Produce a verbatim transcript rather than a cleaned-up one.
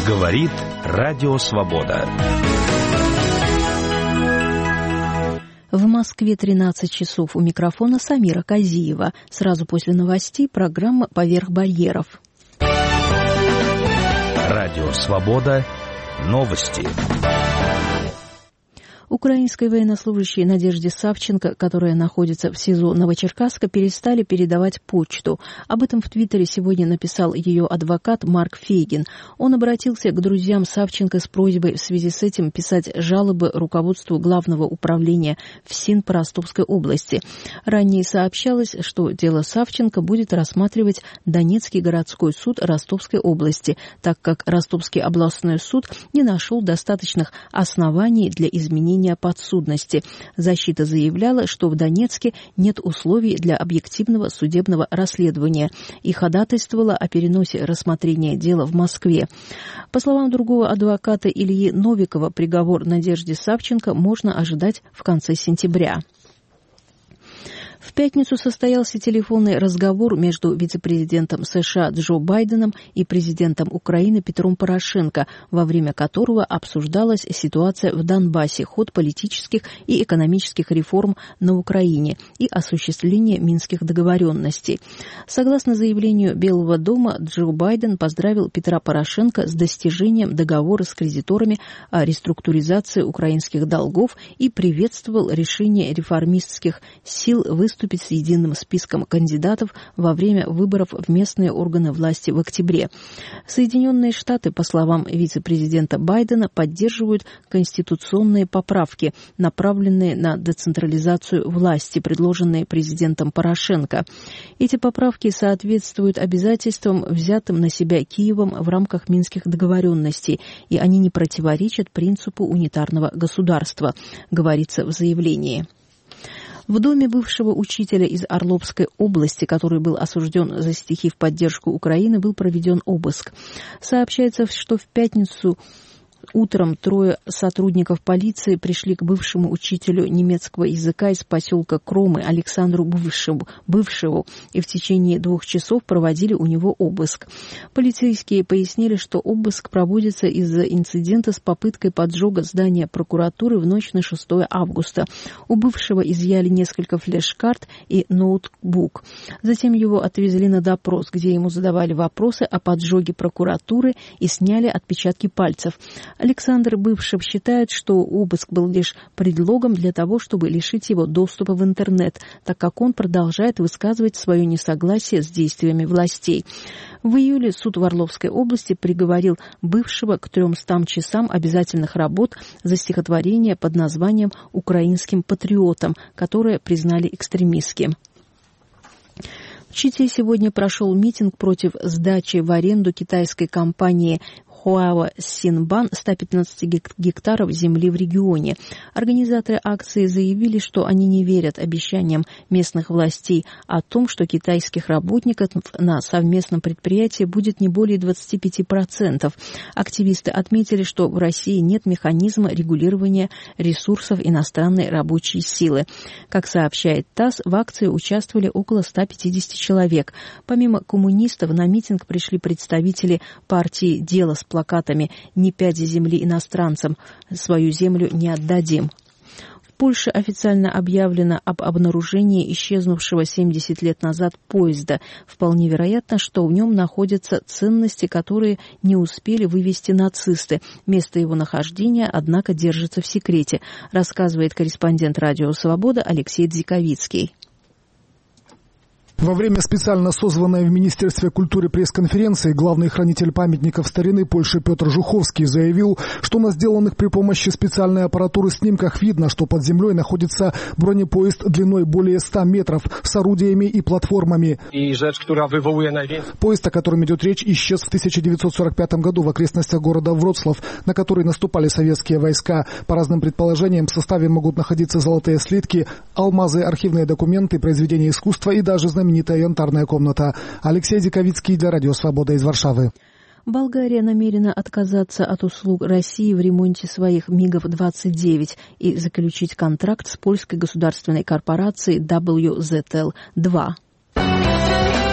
Говорит Радио Свобода. В Москве тринадцать часов. У микрофона Самира Казиева. Сразу после новостей программа «Поверх барьеров». Радио Свобода. Новости. Украинской военнослужащей Надежде Савченко, которая находится в СИЗО Новочеркасска, перестали передавать почту. Об этом в Твиттере сегодня написал ее адвокат Марк Фейгин. Он обратился к друзьям Савченко с просьбой в связи с этим писать жалобы руководству Главного управления ФСИН по Ростовской области. Ранее сообщалось, что дело Савченко будет рассматривать Донецкий городской суд Ростовской области, так как Ростовский областной суд не нашел достаточных оснований для изменения подсудности. Защита заявляла, что в Донецке нет условий для объективного судебного расследования и ходатайствовала о переносе рассмотрения дела в Москве. По словам другого адвоката Ильи Новикова, приговор Надежде Савченко можно ожидать в конце сентября. В пятницу состоялся телефонный разговор между вице-президентом США Джо Байденом и президентом Украины Петром Порошенко, во время которого обсуждалась ситуация в Донбассе, ход политических и экономических реформ на Украине и осуществление минских договоренностей. Согласно заявлению Белого дома, Джо Байден поздравил Петра Порошенко с достижением договора с кредиторами о реструктуризации украинских долгов и приветствовал решение реформистских сил выступить выступить с единым списком кандидатов во время выборов в местные органы власти в октябре. Соединенные Штаты, по словам вице-президента Байдена, поддерживают конституционные поправки, направленные на децентрализацию власти, предложенные президентом Порошенко. Эти поправки соответствуют обязательствам, взятым на себя Киевом в рамках Минских договоренностей, и они не противоречат принципу унитарного государства, говорится в заявлении. В доме бывшего учителя из Орловской области, который был осужден за стихи в поддержку Украины, был проведен обыск. Сообщается, что в пятницу утром трое сотрудников полиции пришли к бывшему учителю немецкого языка из поселка Кромы Александру Бывшему, бывшему и в течение двух часов проводили у него обыск. Полицейские пояснили, что обыск проводится из-за инцидента с попыткой поджога здания прокуратуры в ночь на шестое августа. У бывшего изъяли несколько флеш-карт и ноутбук. Затем его отвезли на допрос, где ему задавали вопросы о поджоге прокуратуры и сняли отпечатки пальцев. Александр Бывшев считает, что обыск был лишь предлогом для того, чтобы лишить его доступа в интернет, так как он продолжает высказывать свое несогласие с действиями властей. В июле суд в Орловской области приговорил Бывшего к трёмстам часам обязательных работ за стихотворение под названием «Украинским патриотом», которое признали экстремистским. В Чите сегодня прошел митинг против сдачи в аренду китайской компании Хуао Синбан ста пятнадцати гектаров земли в регионе. Организаторы акции заявили, что они не верят обещаниям местных властей о том, что китайских работников на совместном предприятии будет не более двадцати пяти процентов. Активисты отметили, что в России нет механизма регулирования ресурсов иностранной рабочей силы. Как сообщает ТАСС, в акции участвовали около ста пятидесяти человек. Помимо коммунистов на митинг пришли представители партии «Дело с плакатами «Не пяди земли иностранцам, свою землю не отдадим». В Польше официально объявлено об обнаружении исчезнувшего семьдесят лет назад поезда. Вполне вероятно, что в нем находятся ценности, которые не успели вывезти нацисты. Место его нахождения, однако, держится в секрете, рассказывает корреспондент Радио Свобода Алексей Дзиковицкий. Во время специально созванной в Министерстве культуры пресс-конференции главный хранитель памятников старины Польши Петр Жуховский заявил, что на сделанных при помощи специальной аппаратуры снимках видно, что под землей находится бронепоезд длиной более ста метров с орудиями и платформами. И rzecz, która wywołuje najwięcej... Поезд, о котором идет речь, исчез в тысяча девятьсот сорок пятом году в окрестностях города Вроцлав, на который наступали советские войска. По разным предположениям, в составе могут находиться золотые слитки, алмазы, архивные документы, произведения искусства и даже знаменитые знаменитая янтарная комната. Алексей Диковицкий для Радио Свобода из Варшавы. Болгария намерена отказаться от услуг России в ремонте своих мигов двадцать девять и заключить контракт с польской государственной корпорацией дабл ю зет эл два.